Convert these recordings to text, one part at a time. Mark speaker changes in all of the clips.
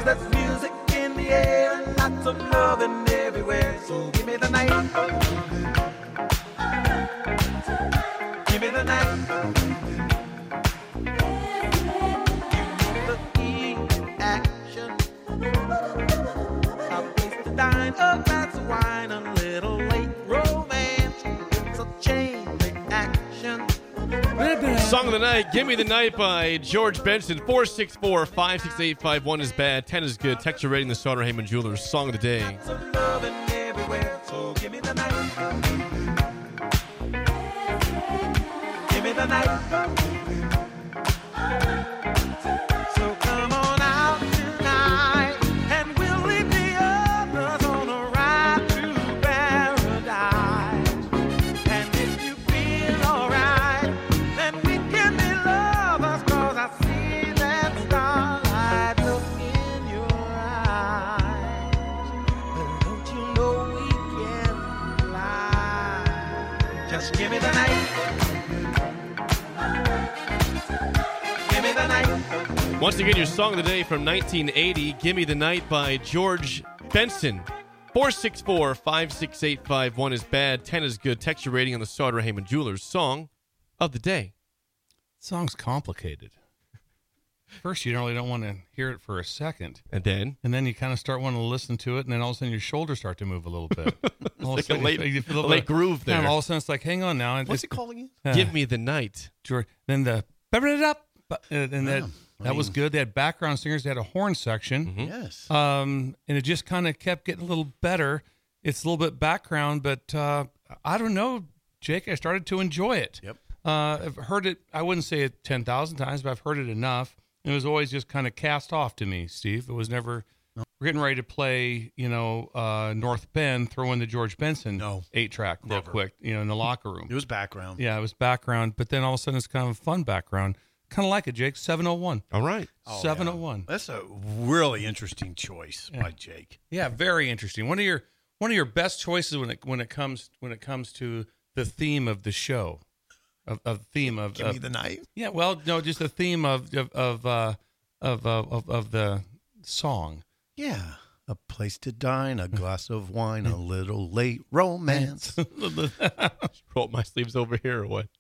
Speaker 1: there's music in the air and lots of loving everywhere. So give me the night. Give me the night. Give me the action. A place to dine, a glass of wine, a little late romance. It's a chain reaction.
Speaker 2: Song of the night, Give Me the Night by George Benson. 464-568-51 is bad, 10 is good. Text your rating, the Sauter Heyman Jewelers Song of the Day.
Speaker 1: Lots of loving everywhere. So give me the night. Give me the night. So come on out tonight, and we'll leave the others on a ride to paradise. And if you feel alright, then we can be lovers, 'cause I see that starlight look in your eyes. But don't you know we can fly? Just give me the night. Give me the night.
Speaker 2: Once again, your Song of the Day from 1980, Give Me the Night by George Benson. 464-568-51 is bad, 10 is good. Text your rating on the Sauter Heyman Jewelers Song of the Day.
Speaker 3: Song's complicated. First, you really don't want to hear it for a second.
Speaker 2: And then?
Speaker 3: And then you kind of start wanting to listen to it, and then all of a sudden your shoulders start to move a little bit.
Speaker 2: It's like a late groove there.
Speaker 3: Yeah, all of a sudden it's like, hang on now.
Speaker 4: What's it called again?
Speaker 2: Give Me the Night.
Speaker 3: Then the... And that was good. They had background singers. They had a horn section.
Speaker 2: Mm-hmm.
Speaker 4: Yes.
Speaker 3: And it just kind of kept getting a little better. It's a little bit background, but I don't know, Jake. I started to enjoy it.
Speaker 4: Yep.
Speaker 3: I've heard it. I wouldn't say it 10,000 times, but I've heard it enough. It was always just kind of cast off to me, Steve. It was never. We're getting ready to play, North Bend. Throw in the George Benson 8-track real quick, in the locker room.
Speaker 4: It was background.
Speaker 3: Yeah, it was background, but then all of a sudden it's kind of a fun background. Kind of like it, Jake. 701.
Speaker 2: All right.
Speaker 3: 701.
Speaker 4: Yeah. That's a really interesting choice by Jake.
Speaker 3: Yeah, very interesting. One of your best choices when it comes to the theme of the show, of theme of
Speaker 4: Give Me the Night.
Speaker 3: Yeah, well, no, just the theme of the song.
Speaker 4: Yeah. A place to dine, a glass of wine, a little late romance.
Speaker 2: Roll my sleeves over here or what?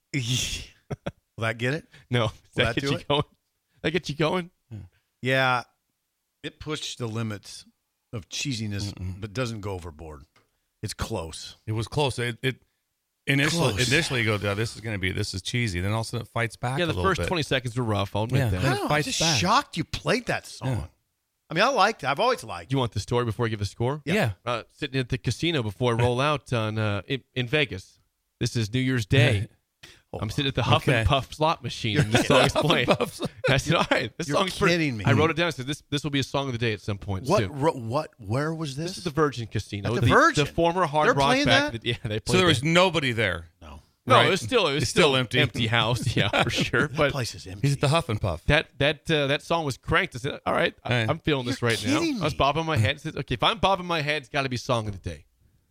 Speaker 4: Will that get it?
Speaker 2: No.
Speaker 4: Will
Speaker 2: That
Speaker 4: that
Speaker 2: get
Speaker 4: do
Speaker 2: you
Speaker 4: it?
Speaker 2: going? That get you going?
Speaker 4: Yeah. It pushed the limits of cheesiness, but doesn't go overboard. It's close.
Speaker 3: It was close. Initially you go, this is cheesy. Then all of a sudden it fights back.
Speaker 2: Yeah, the
Speaker 3: a little
Speaker 2: first
Speaker 3: bit.
Speaker 2: 20 seconds were rough. I'll admit that.
Speaker 3: Then
Speaker 4: I
Speaker 3: it
Speaker 4: am
Speaker 3: fights
Speaker 4: just
Speaker 3: back.
Speaker 4: shocked you played that song.
Speaker 3: Yeah.
Speaker 4: I mean, I liked it. I've always liked
Speaker 2: Do you want the story before I give the score?
Speaker 3: Yeah.
Speaker 2: Sitting at the casino before I roll out in Vegas. This is New Year's Day. I'm sitting at the Huff and Puff slot machine, and this song's playing. I said, all right, this
Speaker 4: You're
Speaker 2: song's
Speaker 4: kidding me.
Speaker 2: I wrote it down. I said, this will be a song of the day at some point soon.
Speaker 4: Where was this?
Speaker 2: This is the Virgin Casino.
Speaker 4: At the Virgin?
Speaker 2: The former Hard
Speaker 4: They're
Speaker 2: Rock
Speaker 4: playing
Speaker 2: back.
Speaker 4: that?
Speaker 2: Yeah, they played
Speaker 3: So there was
Speaker 2: that.
Speaker 3: nobody there.
Speaker 4: No.
Speaker 2: No,
Speaker 3: Right.
Speaker 2: it was still empty. Empty house, yeah, for sure.
Speaker 4: That
Speaker 2: But
Speaker 4: place is empty.
Speaker 3: He's at the Huff and Puff.
Speaker 2: that song was cranked. I said, all right, I'm feeling this
Speaker 4: You're
Speaker 2: right now.
Speaker 4: kidding
Speaker 2: I was
Speaker 4: me.
Speaker 2: bobbing my head. I said, okay, if I'm bobbing my head, it's got to be song of the day.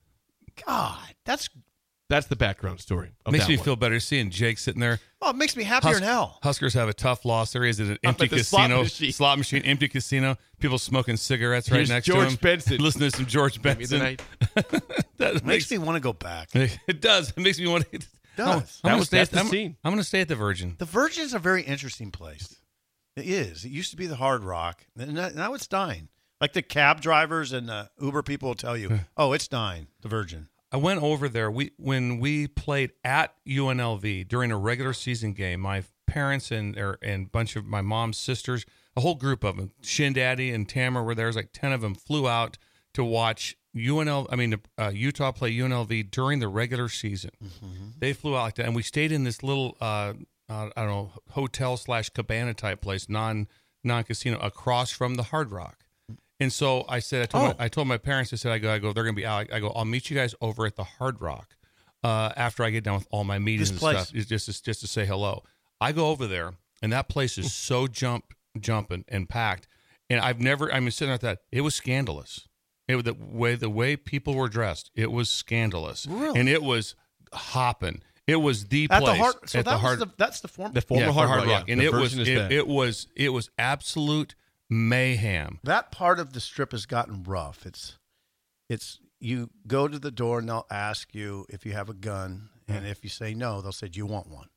Speaker 4: God, that's
Speaker 2: That's the background story. Of
Speaker 3: Makes
Speaker 2: that
Speaker 3: me
Speaker 2: one.
Speaker 3: feel better seeing Jake sitting there.
Speaker 4: oh, it makes me happier than hell.
Speaker 3: Huskers have a tough loss. There is an empty
Speaker 2: at the slot
Speaker 3: casino, slot machine, empty casino. People smoking cigarettes right
Speaker 2: Here's
Speaker 3: next
Speaker 2: George
Speaker 3: to him.
Speaker 2: Benson.
Speaker 3: Listening to some George
Speaker 2: Give me the
Speaker 3: Benson.
Speaker 2: night.
Speaker 3: That
Speaker 4: Makes me want to go back.
Speaker 3: It does. It makes me want to.
Speaker 4: Does.
Speaker 2: That's the scene.
Speaker 3: I'm going to stay at the Virgin.
Speaker 4: The Virgin's a very interesting place. It is. It used to be the Hard Rock, and now it's dying. Like the cab drivers and the Uber people will tell you, oh, it's dying, the Virgin.
Speaker 3: I went over there. When we played at UNLV during a regular season game. My parents and a bunch of my mom's sisters, a whole group of them, Shin Daddy and Tamara were there. There's like 10 of them. Flew out to watch Utah play UNLV during the regular season. Mm-hmm. They flew out like that, and we stayed in this little I don't know, hotel / cabana type place, non casino, across from the Hard Rock. And so I said, I told my parents, I said, I go, they're going to be out. I go, I'll meet you guys over at the Hard Rock after I get done with all my meetings and stuff, just to say hello. I go over there, and that place is so jumping and packed. And I'm sitting there at that. It was scandalous. The way people were dressed, it was scandalous.
Speaker 4: Really?
Speaker 3: And it was hopping. It was the place
Speaker 4: That's the former
Speaker 2: The former Hard Rock.
Speaker 3: And
Speaker 2: The
Speaker 3: it
Speaker 2: Virgin is back.
Speaker 3: was absolute mayhem.
Speaker 4: That part of the Strip has gotten rough. It's you go to the door and they'll ask you if you have a gun, and if you say no, they'll say, "Do you want one?"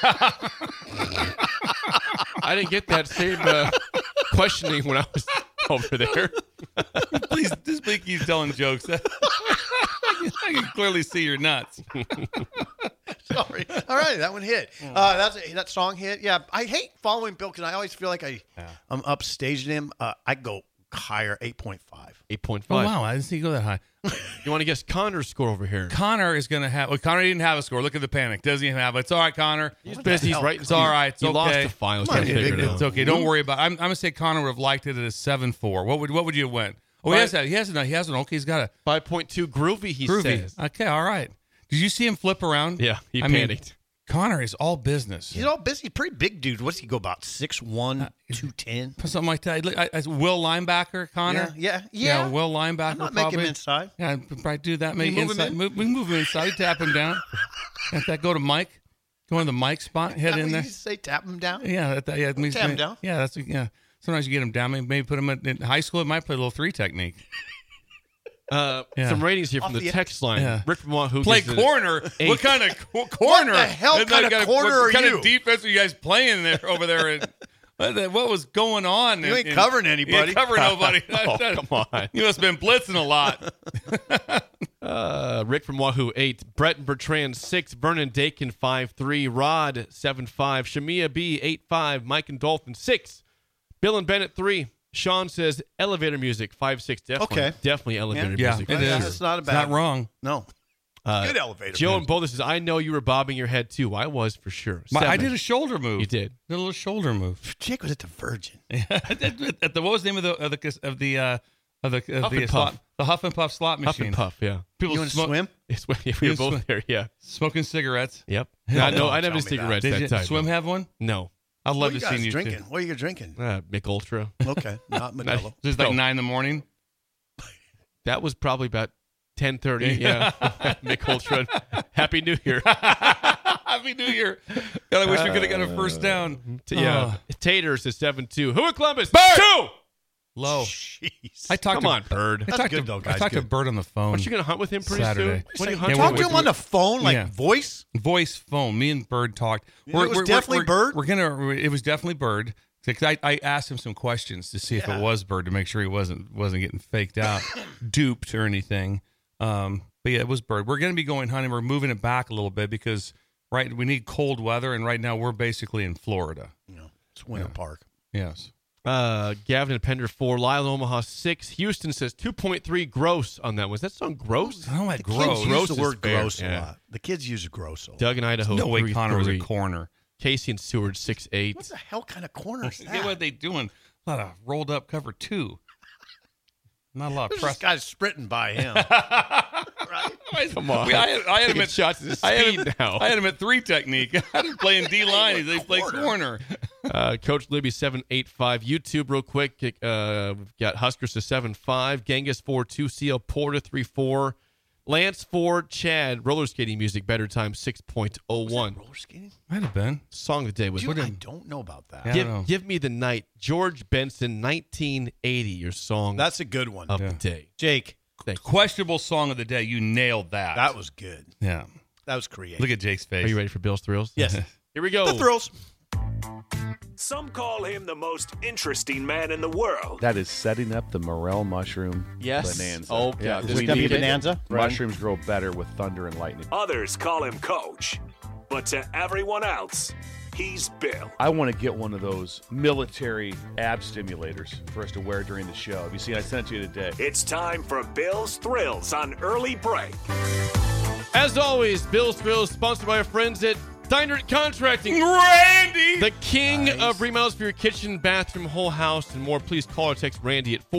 Speaker 2: I didn't get that same questioning when I was over there.
Speaker 3: Please, this week he's telling jokes. I can clearly see your nuts.
Speaker 4: Sorry. All right, that one hit. That song hit. Yeah, I hate following Bill because I always feel like I'm upstaging him. I go higher, 8.5.
Speaker 2: 8.5.
Speaker 3: Oh, wow. I didn't see you go that high.
Speaker 2: You want to guess Connor's score over here?
Speaker 3: Connor is going to have... Well, Connor didn't have a score. Look at the panic. Doesn't even have it. It's all right, Connor.
Speaker 2: He's busy. He's right.
Speaker 3: It's all right. It's
Speaker 2: he
Speaker 3: okay.
Speaker 2: lost the file.
Speaker 3: It's okay. Don't worry about it. I'm going to say Connor would have liked it at a 7.4. What would you have went? Oh, he has an okay. He's got a
Speaker 2: 5.2 groovy, he says.
Speaker 3: Okay, all right. Did you see him flip around?
Speaker 2: Yeah, he panicked.
Speaker 3: Connor is all business.
Speaker 4: He's all busy. Pretty big dude. What's he go about? 6'1", 210?
Speaker 3: Something like that. Will linebacker, Connor?
Speaker 4: Yeah.
Speaker 3: Will linebacker.
Speaker 4: I'm not
Speaker 3: probably.
Speaker 4: make him inside.
Speaker 3: Yeah, I'd probably do that. Maybe
Speaker 4: move him
Speaker 3: inside.
Speaker 4: in?
Speaker 3: We can move him inside. Tap him down. Have that go to Mike. Go in the Mike spot. Head in there.
Speaker 4: You say tap him down?
Speaker 3: Yeah. Tap
Speaker 4: him down.
Speaker 3: Yeah, sometimes you get him down. Maybe put him in high school. It might play a little 3 technique.
Speaker 2: Some ratings here from the text line.
Speaker 3: Yeah.
Speaker 2: Rick from Wahoo
Speaker 3: Play
Speaker 2: gives it
Speaker 3: corner.
Speaker 2: 8.
Speaker 3: What kind of corner?
Speaker 4: What the hell kind of corner are
Speaker 3: what kind
Speaker 4: you?
Speaker 3: of defense are you guys playing there over there? What was going on?
Speaker 4: You ain't covering anybody.
Speaker 3: You ain't covering nobody.
Speaker 2: Oh, come on.
Speaker 3: You must have been blitzing a lot.
Speaker 2: Rick from Wahoo 8. Brett and Bertrand 6. Vernon Dakin 5.3. Rod 7.5. Shamia B 8.5. Mike and Dolphin 6. Bill and Bennett 3. Sean says elevator music 5.6. Definitely elevator music.
Speaker 3: It is.
Speaker 4: It's not a
Speaker 3: It's
Speaker 4: bad.
Speaker 3: not wrong.
Speaker 4: No. Good elevator.
Speaker 2: Joe and Boulder says, I know you were bobbing your head too. I was for sure.
Speaker 3: I
Speaker 2: 7.
Speaker 3: did a shoulder move.
Speaker 2: You did.
Speaker 3: Did a little shoulder move.
Speaker 4: Jake was at the Virgin.
Speaker 3: What was the name of the
Speaker 2: Huff and Puff.
Speaker 3: The Huff and Puff slot
Speaker 2: Huff
Speaker 3: machine?
Speaker 2: and Puff, yeah.
Speaker 3: People
Speaker 4: You want to swim?
Speaker 2: It's when we were both there, yeah.
Speaker 3: Smoking cigarettes.
Speaker 2: Yep.
Speaker 3: No,
Speaker 2: No, I never
Speaker 4: tell
Speaker 2: did
Speaker 4: me
Speaker 2: cigarettes
Speaker 3: Did
Speaker 2: that
Speaker 3: you
Speaker 2: time.
Speaker 3: swim have one?
Speaker 2: No.
Speaker 3: I'd love
Speaker 4: What
Speaker 3: to
Speaker 4: you
Speaker 3: see
Speaker 4: guys
Speaker 3: you
Speaker 4: drinking?
Speaker 3: too.
Speaker 4: What are you drinking?
Speaker 2: Mick Ultra.
Speaker 4: Okay, not Modelo.
Speaker 3: Just like
Speaker 2: No.
Speaker 3: 9 in the morning.
Speaker 2: That was probably about 10:30. Yeah. Mick Ultra. Happy New Year.
Speaker 3: Happy New Year. God, I wish we could have got a first down.
Speaker 2: Yeah. Taters is 7-2. Who at Columbus?
Speaker 3: Bird!
Speaker 2: 2!
Speaker 3: Low.
Speaker 4: Jeez.
Speaker 3: I talked
Speaker 2: Come
Speaker 3: to
Speaker 2: on, Bird.
Speaker 3: I talked
Speaker 4: good,
Speaker 3: to,
Speaker 4: though,
Speaker 3: I
Speaker 4: guys,
Speaker 3: talked to
Speaker 4: good.
Speaker 3: Bird on the phone.
Speaker 2: Aren't you going to hunt with him pretty
Speaker 3: Saturday.
Speaker 2: soon? What are you
Speaker 3: Yeah,
Speaker 2: hunting
Speaker 4: Talk
Speaker 2: with?
Speaker 4: to him on the phone, like
Speaker 3: Yeah.
Speaker 4: voice.
Speaker 3: Voice phone. Me and Bird talked.
Speaker 4: It was definitely Bird?
Speaker 3: It was definitely Bird. 'Cause I asked him some questions to see if it was Bird to make sure he wasn't getting faked out, duped or anything. But yeah, it was Bird. We're going to be going hunting. We're moving it back a little bit because we need cold weather, and right now we're basically in Florida.
Speaker 4: It's Winter Park.
Speaker 3: Yes.
Speaker 2: Gavin and Pender 4. Lyle Omaha 6. Houston says 2.3 gross on that. Was that song gross?
Speaker 3: I don't like
Speaker 4: Kids
Speaker 3: gross.
Speaker 4: use
Speaker 2: Gross
Speaker 4: the
Speaker 2: is
Speaker 4: word
Speaker 2: fair,
Speaker 4: gross a
Speaker 2: yeah.
Speaker 4: lot. The kids use gross a lot.
Speaker 2: Doug and Idaho
Speaker 3: No way
Speaker 2: 3-3.
Speaker 3: Connor was a corner.
Speaker 2: Casey and Seward 6-8.
Speaker 4: What the hell kind of corner is
Speaker 3: Get
Speaker 4: that?
Speaker 3: what they doing? A lot of rolled up cover 2. Not a lot of
Speaker 4: This
Speaker 3: press.
Speaker 4: guy's sprinting by him. Right?
Speaker 2: Come on.
Speaker 3: I had him
Speaker 2: Taking
Speaker 3: at
Speaker 2: shots at his
Speaker 3: I had
Speaker 2: speed
Speaker 3: him,
Speaker 2: now.
Speaker 3: I had him at 3 technique. I had him playing D line. He played corner.
Speaker 2: Coach Libby 785. YouTube real quick. We've got Huskers to 7-5. Genghis 4-2. CL Porter 3-4. Lance 4. Chad roller skating music. Better time 6.01.
Speaker 4: Roller skating?
Speaker 3: Might have been.
Speaker 2: Song of the day was
Speaker 4: Dude, I don't know about that.
Speaker 3: Yeah. I don't know.
Speaker 2: Give Me the Night. George Benson 1980. Your song
Speaker 4: That's a good one.
Speaker 2: of the day.
Speaker 4: Jake,
Speaker 2: Thank you.
Speaker 3: Questionable song of the day. You nailed that.
Speaker 4: that was good.
Speaker 3: Yeah.
Speaker 4: That was creative.
Speaker 3: Look at Jake's face.
Speaker 2: Are you ready for Bill's Thrills?
Speaker 4: Yes.
Speaker 2: Here we go.
Speaker 4: The thrills.
Speaker 5: Some call him the most interesting man in the world.
Speaker 6: That is setting up the morel mushroom bonanza.
Speaker 2: Oh, God.
Speaker 6: Yeah,
Speaker 2: Is
Speaker 6: we
Speaker 2: this
Speaker 4: gonna be
Speaker 6: need it.
Speaker 4: bonanza?
Speaker 6: Mushrooms grow better with thunder and lightning.
Speaker 5: Others call him Coach. But to everyone else, he's Bill.
Speaker 6: I want to get one of those military ab stimulators for us to wear during the show. Have you seen? I sent it to you today.
Speaker 5: It's time for Bill's Thrills on Early Break.
Speaker 2: As always, Bill's Thrills sponsored by our friends at Dynert Contracting.
Speaker 3: Randy!
Speaker 2: The king of remodels for your kitchen, bathroom, whole house, and more. Please call or text Randy at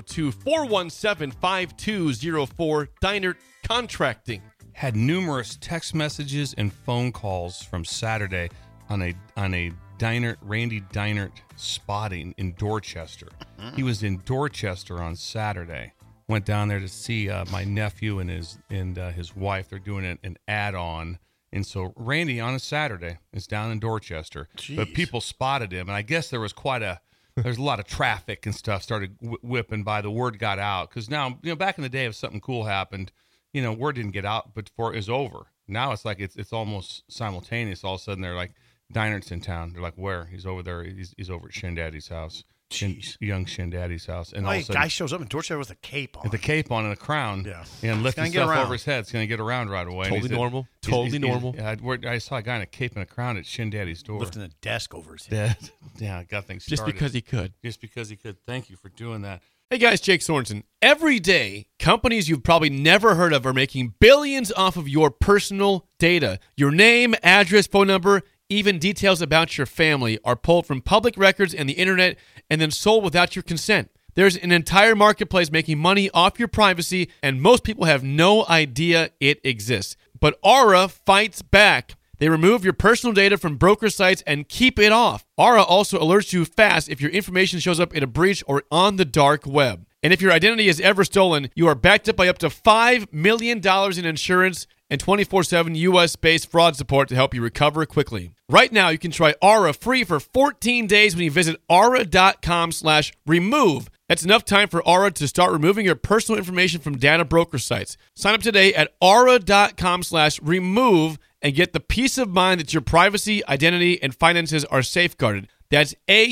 Speaker 2: 402-417-5204. Dynert Contracting.
Speaker 3: Had numerous text messages and phone calls from Saturday on a Randy Dynert spotting in Dorchester. He was in Dorchester on Saturday. Went down there to see my nephew and his wife. They're doing an add-on. And so Randy on a Saturday is down in Dorchester.
Speaker 4: Jeez.
Speaker 3: But people spotted him, and I guess there was quite a there's a lot of traffic and stuff started whipping by. The word got out because now, back in the day, if something cool happened, word didn't get out before it was over. Now it's like it's almost simultaneous. All of a sudden, they're like, Dinert's in town. They're like, where? He's over there. He's over at Shin Daddy's house. Young Shin Daddy's house. And all of a sudden,
Speaker 4: guy shows up in Dorchester with a cape on.
Speaker 3: With a cape on and a crown.
Speaker 4: Yeah.
Speaker 3: And lifting stuff over his head. It's going to get around right away.
Speaker 2: Totally normal.
Speaker 3: I saw a guy in a cape and a crown at Shin Daddy's door.
Speaker 4: Lifting a desk over his head.
Speaker 3: Yeah, got things
Speaker 2: Just
Speaker 3: started.
Speaker 2: because he could.
Speaker 3: Just because he could. Thank you for doing that.
Speaker 2: Hey guys, Jake Sorensen. Every day, companies you've probably never heard of are making billions off of your personal data. Your name, address, phone number, even details about your family are pulled from public records and the internet and then sold without your consent. There's an entire marketplace making money off your privacy, and most people have no idea it exists. But Aura fights back. They remove your personal data from broker sites and keep it off. Aura also alerts you fast if your information shows up in a breach or on the dark web. And if your identity is ever stolen, you are backed up by up to $5 million in insurance and 24/7 U.S.-based fraud support to help you recover quickly. Right now, you can try Aura free for 14 days when you visit aura.com/remove. That's enough time for Aura to start removing your personal information from data broker sites. Sign up today at aura.com/remove and get the peace of mind that your privacy, identity, and finances are safeguarded. That's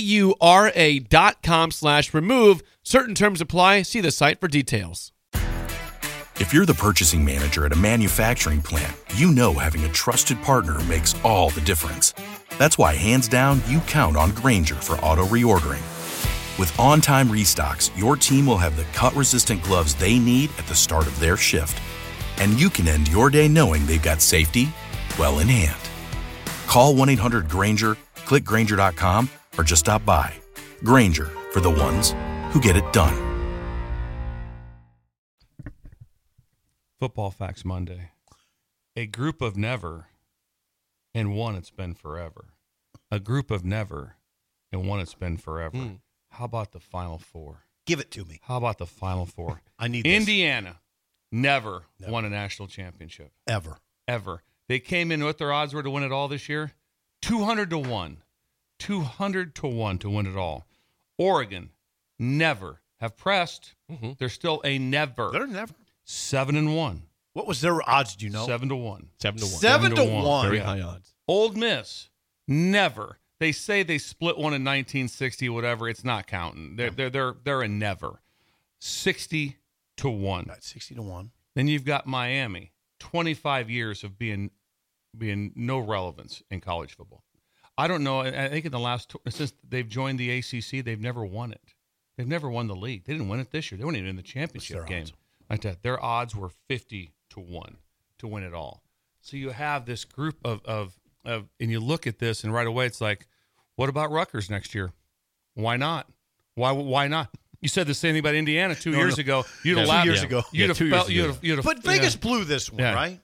Speaker 2: aura.com/remove. Certain terms apply. See the site for details.
Speaker 7: If you're the purchasing manager at a manufacturing plant, you know having a trusted partner makes all the difference. That's why, hands down, you count on Grainger for auto reordering. With on-time restocks, your team will have the cut-resistant gloves they need at the start of their shift. And you can end your day knowing they've got safety well in hand. Call 1-800-GRAINGER, click Grainger.com, or just stop by. Grainger, for the ones who get it done.
Speaker 3: Football Facts Monday. A group of never, and one it's been forever. A group of never, and one it's been forever. How about the Final Four?
Speaker 4: Give it to me.
Speaker 3: How about the Final Four?
Speaker 4: I need this.
Speaker 3: Indiana never won a national championship.
Speaker 4: Ever.
Speaker 3: They came in what their odds were to win it all this year? 200 to 1. 200 to 1 to win it all. Oregon never have pressed. They're still a never.
Speaker 4: They're never.
Speaker 3: 7-1.
Speaker 4: What was their odds, do you know?
Speaker 3: 7-1.
Speaker 4: 7 to 1.
Speaker 2: Very high odds.
Speaker 3: Old Miss never. They say they split one in 1960, whatever. It's not counting. They're a never. 60 to 1.
Speaker 4: Got 60 to 1.
Speaker 3: Then you've got Miami. 25 years of being no relevance in college football. I don't know. I think in the last since they've joined the ACC, they've never won it. They've never won the league. They didn't win it this year. They weren't even in the championship game.
Speaker 4: Odds?
Speaker 3: Like that. Their odds were 50 to 1 to win it all. So you have this group of and you look at this and right away it's like, what about Rutgers next year? Why not? Why not? You said the same thing about Indiana 2 years ago. You'd have laughed.
Speaker 4: 2 years ago.
Speaker 3: You'd have felt. You'd have.
Speaker 4: But Vegas blew this one, right?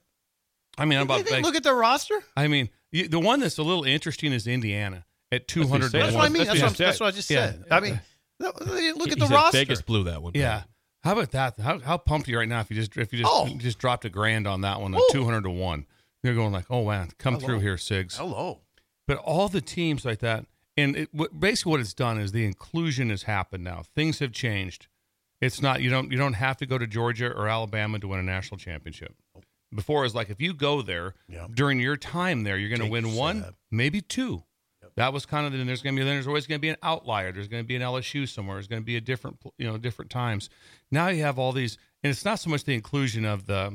Speaker 3: I mean, I'm about
Speaker 4: They look at their roster.
Speaker 3: I mean, the one that's a little interesting is Indiana at 200 to 1.
Speaker 4: That's what I mean. That's what I just said. I mean, look at the roster.
Speaker 2: Vegas blew that one.
Speaker 3: Yeah. How about that? How pumped are you right now if you just dropped $1,000 on that one, 200 to 1? You're going like, oh man, come through here, Sigs.
Speaker 4: Hello.
Speaker 3: But all the teams like that, and basically what it's done is the inclusion has happened now. Things have changed. It's not you don't have to go to Georgia or Alabama to win a national championship. Before it was like if you go there during your time there, you're going to win one, maybe two. That was kind of there's always going to be an outlier. There's going to be an LSU somewhere. There's going to be a different times. Now you have all these, and it's not so much the inclusion of the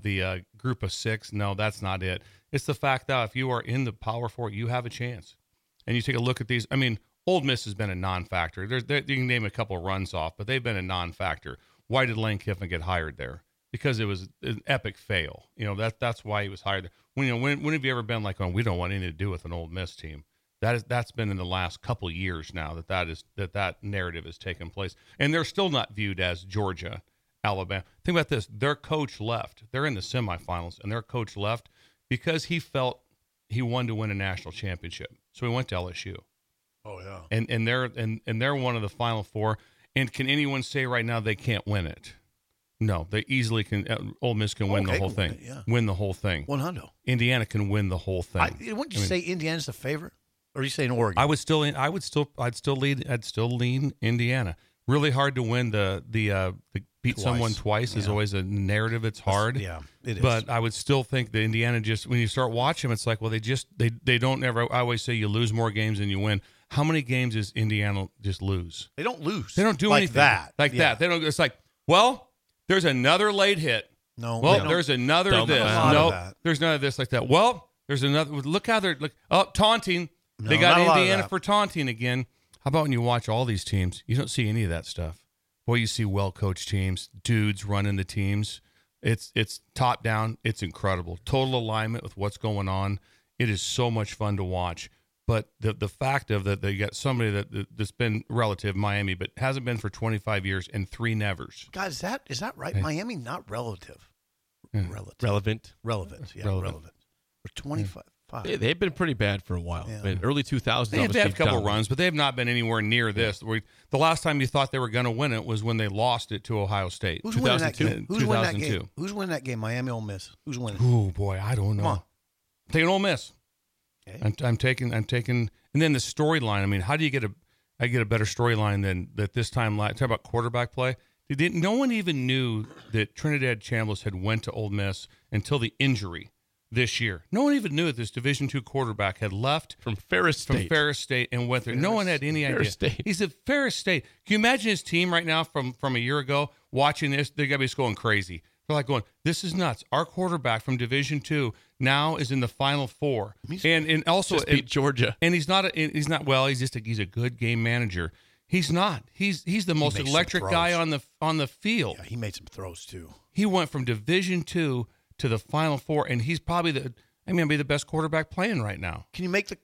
Speaker 3: group of six. No, that's not it. It's the fact that if you are in the Power Four, you have a chance. And you take a look at these. I mean, Ole Miss has been a non-factor. You can name a couple of runs off, but they've been a non-factor. Why did Lane Kiffin get hired there? Because it was an epic fail. That's why he was hired there. When have you ever been like, oh, we don't want anything to do with an Ole Miss team? That's been in the last couple of years now that narrative has taken place, and they're still not viewed as Georgia, Alabama. Think about this: their coach left. They're in the semifinals, and their coach left because he felt he wanted to win a national championship, so he went to LSU.
Speaker 4: Oh yeah,
Speaker 3: and they're one of the Final Four. And can anyone say right now they can't win it? No, they easily can. Ole Miss can win the whole thing. Win the whole thing.
Speaker 4: 100.
Speaker 3: Indiana can win the whole thing.
Speaker 4: Wouldn't you say Indiana's the favorite? Or are you saying Oregon?
Speaker 3: I'd still lean Indiana. Really hard to win the beat
Speaker 4: Twice.
Speaker 3: someone twice is
Speaker 4: Yeah.
Speaker 3: always a narrative. It's hard.
Speaker 4: Yeah, it is.
Speaker 3: But I would still think that Indiana just, when you start watching them, it's like, well, they don't ever. I always say you lose more games than you win. How many games does Indiana just lose?
Speaker 4: They don't lose.
Speaker 3: They don't do
Speaker 4: like
Speaker 3: anything
Speaker 4: that.
Speaker 3: Like
Speaker 4: Yeah.
Speaker 3: that. They don't. It's like, well, there's another late hit.
Speaker 4: No.
Speaker 3: Well,
Speaker 4: they don't.
Speaker 3: there's another
Speaker 2: Don't
Speaker 3: this.
Speaker 2: have a
Speaker 4: lot of
Speaker 3: No,
Speaker 4: that.
Speaker 3: there's none of this like that. Well, there's another. Look how they're taunting.
Speaker 4: No,
Speaker 3: They got
Speaker 4: not a lot of
Speaker 3: Indiana
Speaker 4: that.
Speaker 3: for taunting again. How about when you watch all these teams? You don't see any of that stuff. Boy, you see well-coached teams, dudes running the teams. It's top down. It's incredible. Total alignment with what's going on. It is so much fun to watch. But the fact of that, they got somebody that's been relative, Miami, but hasn't been for 25 years and 3 nevers.
Speaker 4: God, is that right?
Speaker 3: Hey.
Speaker 4: Miami, not relative.
Speaker 3: Yeah.
Speaker 4: Relevant.
Speaker 2: Relevant.
Speaker 4: Yeah,
Speaker 3: Relevant.
Speaker 4: relevant. For 25.
Speaker 2: They've been pretty bad for a while.
Speaker 4: Yeah.
Speaker 2: In early 2000s,
Speaker 3: They have
Speaker 2: obviously
Speaker 3: a couple
Speaker 2: dominant.
Speaker 3: runs, but they have not been anywhere near this. The last time you thought they were going to win it was when they lost it to Ohio State.
Speaker 4: Who's winning that
Speaker 2: 2002.
Speaker 4: game? Who's winning that
Speaker 3: 2002.
Speaker 4: game? Who's winning that game? Miami, Ole Miss. Who's winning?
Speaker 3: Oh boy, I don't know.
Speaker 4: Come on.
Speaker 3: Taking Ole Miss.
Speaker 4: Okay.
Speaker 3: I'm taking, and then the storyline. I mean, how do you get a better storyline than that this time? Talk about quarterback play. No one even knew that Trinidad Chambliss had went to Ole Miss until the injury this year. No one even knew that this Division II quarterback had left
Speaker 2: From Ferris State.
Speaker 3: and went there. No one had any idea.
Speaker 2: Ferris State.
Speaker 3: He's at Ferris State. Can you imagine his team right now from a year ago watching this? They're going to be going crazy. They're like going, this is nuts. Our quarterback from Division II now is in the Final Four. And also
Speaker 2: Just beat Georgia.
Speaker 3: and he's not well, he's a good game manager. He's not. He's the most
Speaker 4: made some
Speaker 3: electric guy
Speaker 4: throws.
Speaker 3: on the field.
Speaker 4: Yeah, he made some throws too.
Speaker 3: He went from Division II to the Final Four, and he's probably be the best quarterback playing right now.
Speaker 4: Can you make the?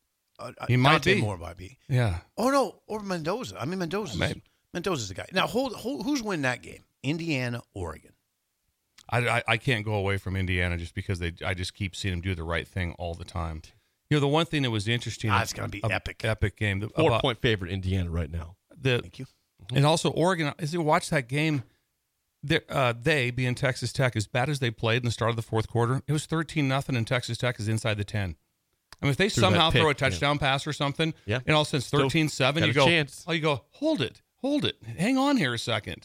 Speaker 3: He might
Speaker 4: Dante
Speaker 3: be.
Speaker 4: Moore might be.
Speaker 3: Yeah.
Speaker 4: Oh no, or Mendoza. I mean Mendoza's the guy. Now who's winning that game? Indiana, Oregon.
Speaker 3: I can't go away from Indiana just because I just keep seeing them do the right thing all the time. You know, the one thing that was interesting.
Speaker 4: It's going to be epic.
Speaker 3: Epic game.
Speaker 2: 4-point favorite Indiana right now.
Speaker 4: Thank you.
Speaker 3: And also Oregon, as you watch that game, they being Texas Tech, as bad as they played in the start of the fourth quarter, it was 13-0, and Texas Tech is inside the 10. I mean, if they
Speaker 2: Threw that
Speaker 3: somehow
Speaker 2: pick,
Speaker 3: throw a touchdown pass or something,
Speaker 2: Yeah.
Speaker 3: and all of a sudden it's 13-7,
Speaker 2: got
Speaker 3: you
Speaker 2: a
Speaker 3: go,
Speaker 2: chance.
Speaker 3: oh, you go, hold it, hang on here a second.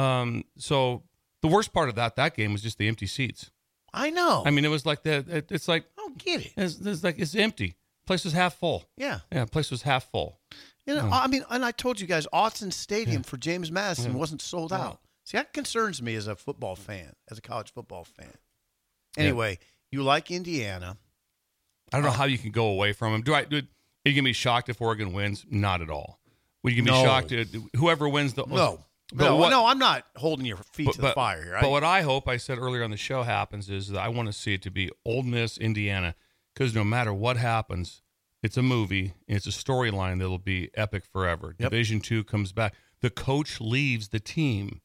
Speaker 3: So the worst part of that game was just the empty seats.
Speaker 4: I know.
Speaker 3: I mean, it was like it's like
Speaker 4: I don't get it.
Speaker 3: it's empty. Place was half full.
Speaker 4: Yeah.
Speaker 3: Yeah, place was half full.
Speaker 4: You know, I mean, and I told you guys, Autzen Stadium for James Madison wasn't sold out. See, that concerns me as a football fan, as a college football fan. Anyway, you like Indiana.
Speaker 3: I don't know how you can go away from him. Are you gonna be shocked if Oregon wins? Not at all. Would you be shocked if whoever wins the
Speaker 4: No.
Speaker 3: But
Speaker 4: No, I'm not holding your feet to the fire here.
Speaker 3: But what I hope, I said earlier on the show, happens is that I want to see it to be Ole Miss, Indiana, because no matter what happens, it's a movie, and it's a storyline that'll be epic forever.
Speaker 4: Yep.
Speaker 3: Division II comes back. The coach leaves the team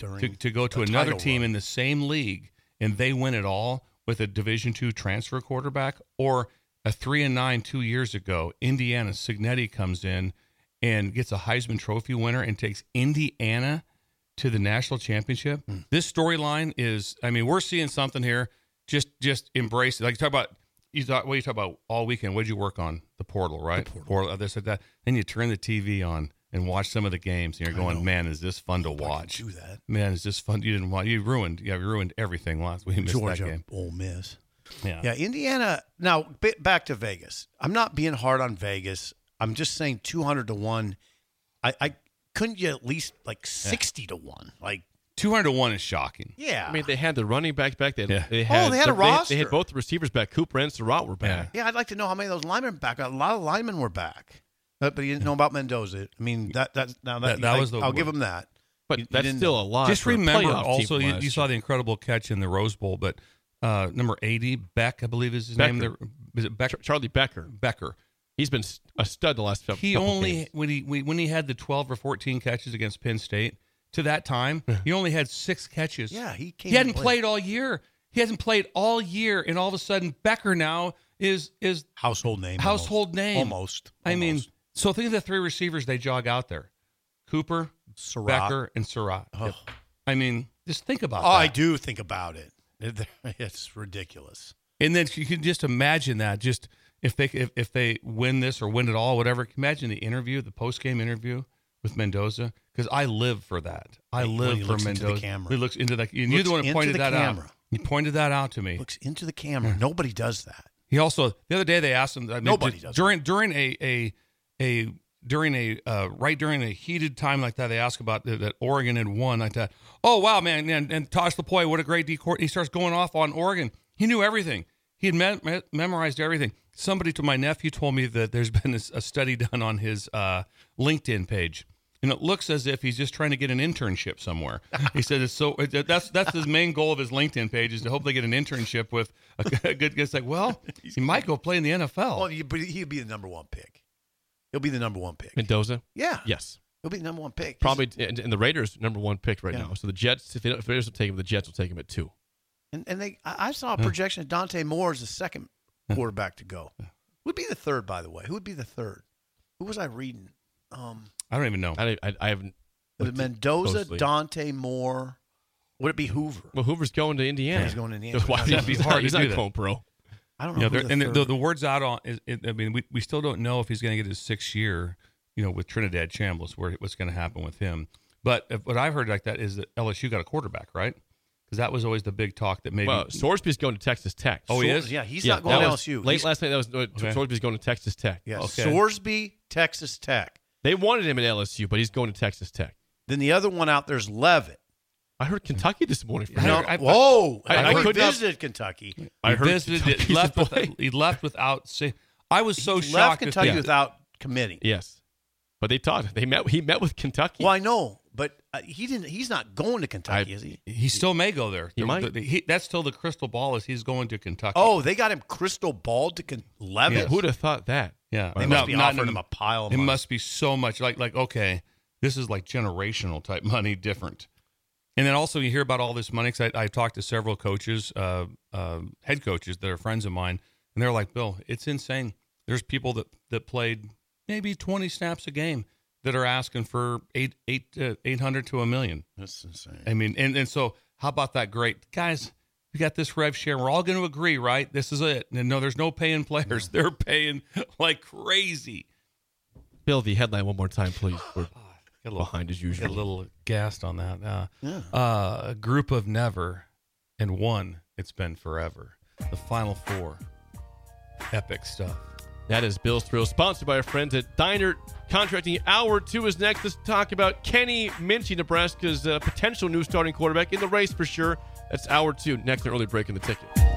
Speaker 3: to go to
Speaker 4: the
Speaker 3: another
Speaker 4: title
Speaker 3: team
Speaker 4: run.
Speaker 3: in the same league, and they win it all with a Division II transfer quarterback, or a 3-9 2 years ago, Indiana Signetti comes in and gets a Heisman Trophy winner and takes Indiana to the national championship. This storyline is, I mean, we're seeing something here. Just embrace it. Like you talk about all weekend. What did you work on? The portal, right? The portal. This and that. Then you turn the TV on and watch some of the games, and you're going, man, is this fun to watch?
Speaker 4: do that.
Speaker 3: Man, is this fun? You ruined everything last week. You missed
Speaker 4: Georgia,
Speaker 3: that game.
Speaker 4: Ole Miss.
Speaker 3: Yeah.
Speaker 4: Indiana. Now, back to Vegas. I'm not being hard on Vegas. I'm just saying 200-1. I couldn't you at least like 60-1? Like
Speaker 3: 200-1 is shocking.
Speaker 4: yeah.
Speaker 2: I mean, they had the running backs back then.
Speaker 3: Yeah.
Speaker 2: They
Speaker 4: they had a roster.
Speaker 2: They had both the receivers back. Cooper and Surratt were back.
Speaker 4: yeah, I'd like to know how many of those linemen back. A lot of linemen were back, but you didn't know about Mendoza. I mean, that was
Speaker 3: the
Speaker 4: I'll give him that.
Speaker 2: But
Speaker 4: You
Speaker 2: that's
Speaker 4: didn't
Speaker 2: still
Speaker 4: know.
Speaker 2: a lot.
Speaker 3: Just
Speaker 2: for a
Speaker 3: remember,
Speaker 2: playoff team
Speaker 3: also,
Speaker 2: from
Speaker 3: you
Speaker 2: last
Speaker 3: saw
Speaker 2: year.
Speaker 3: the incredible catch in the Rose Bowl, but number 80, Beck, I believe is his name.
Speaker 2: Becker.
Speaker 3: Is it Beck?
Speaker 2: Charlie Becker.
Speaker 3: Becker.
Speaker 2: He's been a stud the last couple
Speaker 3: He only
Speaker 2: games.
Speaker 3: when he had the 12 or 14 catches against Penn State, to that time, he only had 6 catches.
Speaker 4: Yeah, he came.
Speaker 3: He hadn't
Speaker 4: and
Speaker 3: played all year. He hasn't played all year, and all of a sudden, Becker now is
Speaker 4: household name.
Speaker 3: household name.
Speaker 4: Almost.
Speaker 3: I mean, so think of the 3 receivers they jog out there: Cooper,
Speaker 4: Surratt.
Speaker 3: Becker, and Surratt.
Speaker 4: Oh.
Speaker 3: I mean, just think about
Speaker 4: Oh,
Speaker 3: that.
Speaker 4: I do think about it. It's ridiculous.
Speaker 3: And then you can just imagine that. Just if they win this or win it all, whatever. Imagine the post-game interview with Mendoza, because I live for that. I live for Mendoza.
Speaker 4: Camera.
Speaker 3: He looks into the. You're the one who pointed that out. You pointed that out to me.
Speaker 4: Looks into the camera. Nobody does that.
Speaker 3: He also the other day they asked him.
Speaker 4: Nobody does
Speaker 3: during a heated time like that. They asked about that Oregon had won like that. Oh wow, man! And Tosh Lupoi, what a great D court. He starts going off on Oregon. He knew everything. He had memorized everything. Somebody to my nephew told me that there's been a study done on his LinkedIn page, and it looks as if he's just trying to get an internship somewhere. He said that's his main goal of his LinkedIn page is to hopefully get an internship with a good. It's like, well, he might go play in the NFL.
Speaker 4: Well, but he'd be the number one pick. He'll be the number one pick.
Speaker 2: Mendoza?
Speaker 4: Yeah.
Speaker 2: Yes.
Speaker 4: He'll be the number one pick.
Speaker 2: Probably, and the Raiders number one pick right now. So the Jets, if the Raiders don't take him, the Jets will take him at 2.
Speaker 4: And I saw a projection of Dante Moore as the second quarterback to go. Who would be the third, by the way? Who would be the third? Who was I reading?
Speaker 3: I don't even know.
Speaker 2: I haven't.
Speaker 4: Was it Mendoza,
Speaker 2: closely.
Speaker 4: Dante Moore? Would it be Hoover?
Speaker 2: Well, Hoover's going to Indiana.
Speaker 4: He's going to Indiana.
Speaker 2: So why
Speaker 3: It'd be hard
Speaker 2: he's
Speaker 3: to
Speaker 2: not
Speaker 3: do that.
Speaker 2: going pro.
Speaker 4: I don't know.
Speaker 3: The word's out on. We still don't know if he's going to get his 6th year. With Trinidad Chambliss, what's going to happen with him. But what I've heard like that is that LSU got a quarterback, right? Because that was always the big talk that maybe.
Speaker 2: Well, Sorsby's going to Texas Tech.
Speaker 3: Oh, he is?
Speaker 4: Yeah, he's not going to
Speaker 2: that was
Speaker 4: LSU.
Speaker 2: Late last night, Sorsby's going to Texas Tech.
Speaker 4: Yeah,
Speaker 3: Okay.
Speaker 4: Sorsby, Texas Tech.
Speaker 2: They wanted him at LSU, but he's going to Texas Tech.
Speaker 4: Then the other one out there's Leavitt.
Speaker 2: I heard Kentucky this morning.
Speaker 4: I
Speaker 2: couldn't-
Speaker 4: visited Kentucky.
Speaker 2: I heard
Speaker 3: visited it.
Speaker 2: Kentucky's
Speaker 3: He left without saying. I was so
Speaker 4: He
Speaker 3: shocked.
Speaker 4: left
Speaker 3: at
Speaker 4: Kentucky
Speaker 3: that.
Speaker 4: without committing.
Speaker 2: Yes, but they talked. He met with Kentucky.
Speaker 4: Well, I know, but he didn't. He's not going to Kentucky, is he?
Speaker 3: He still may go there.
Speaker 2: He might.
Speaker 3: That's still the crystal ball is he's going to Kentucky.
Speaker 4: Oh, they got him crystal balled to Leavitt.
Speaker 3: Yes.
Speaker 2: Who'd have thought that?
Speaker 3: yeah.
Speaker 4: They must be offering him a pile of
Speaker 3: It
Speaker 4: money.
Speaker 3: must be so much like okay, this is like generational type money, different. And then also you hear about all this money because I talked to several coaches, head coaches that are friends of mine, and they're like, Bill, it's insane. There's people that played maybe 20 snaps a game that are asking for 800 to $1 million.
Speaker 4: That's insane.
Speaker 3: I mean, and so how about that? Great guys, we got this rev share. We're all going to agree, right? This is it. And no, there's no paying players. They're paying like crazy.
Speaker 2: Bill, the headline one more time, please. We're
Speaker 3: Got a little,
Speaker 2: behind as
Speaker 3: got
Speaker 2: usual.
Speaker 3: a little gassed on that. A group of never and one. It's been forever. The Final Four. Epic stuff.
Speaker 2: That is Bill's Thrills, sponsored by our friends at Diner Contracting. Hour 2 is next. Let's talk about Kenny Minchey, Nebraska's potential new starting quarterback in the race for sure. That's hour 2. Next, an early break in the ticket.